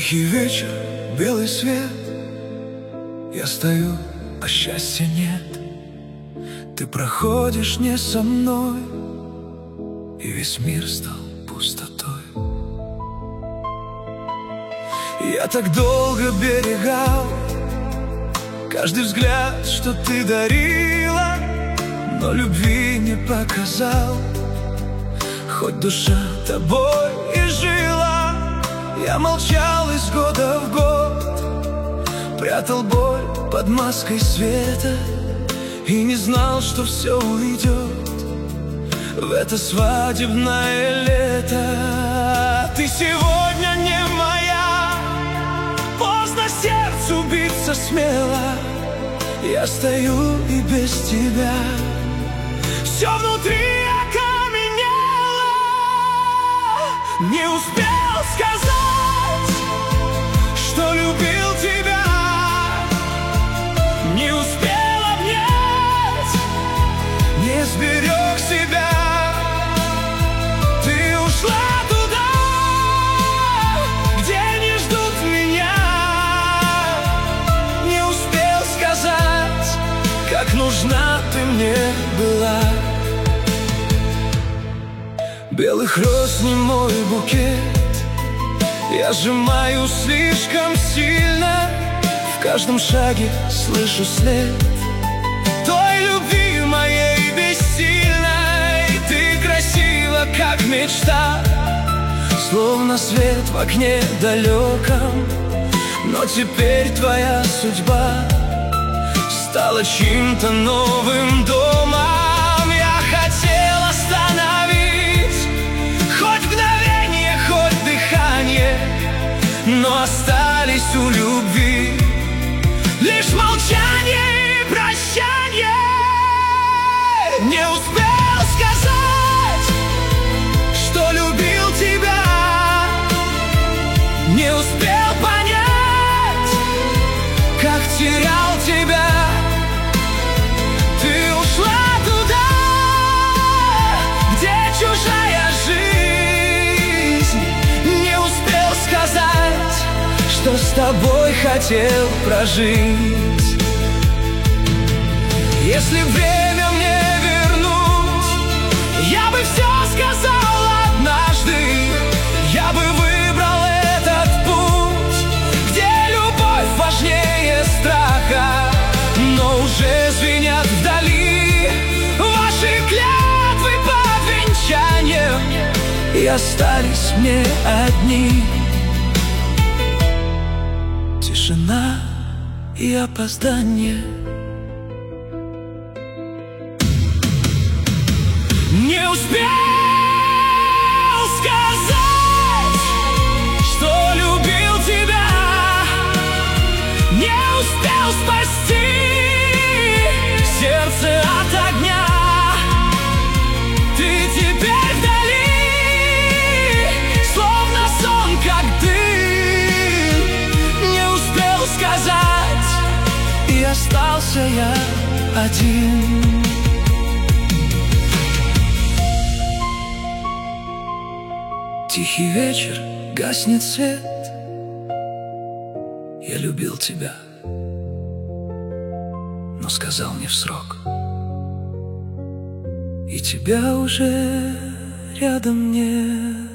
Тихий вечер, белый свет. Я стою, а счастья нет. Ты проходишь не со мной, и весь мир стал пустотой. Я так долго берегал каждый взгляд, что ты дарила, но любви не показал, хоть душа тобой и жила. Я молчал из года в год, прятал боль под маской света и не знал, что все уйдет в это свадебное лето. Ты сегодня не моя, поздно сердцу биться смело. Я стою и без тебя, все внутри окаменело. Не успел сказать, что любил тебя, не успел обнять, не сберег себя. Ты ушла туда, где не ждут меня. Не успел сказать, как нужна ты мне была. Белых роз не мой букет, я сжимаю слишком сильно. В каждом шаге слышу след той любви моей бессильной. Ты красива, как мечта, словно свет в окне далеком. Но теперь твоя судьба стала чьим-то новым домом. Я хотел остановить хоть мгновение, хоть дыхание, но остались у любви лишь молчание и прощание. Не успел сказать, что любил тебя, не успел понять, как терял тебя. Ты ушла туда, где чужая жизнь. Не успел сказать, что с тобой хотел прожить. Если время мне вернуть, я бы все сказал однажды. Я бы выбрал этот путь, где любовь важнее страха. Но уже звенят вдали ваши клятвы под венчанием, и остались мне одни тишина и опоздание. Не успел сказать, что любил тебя, не успел спасти сердце от огня. Ты теперь вдали, словно сон, как дым. Не успел сказать, и остался я один. Тихий вечер, гаснет свет. Я любил тебя, но сказал не в срок, и тебя уже рядом нет.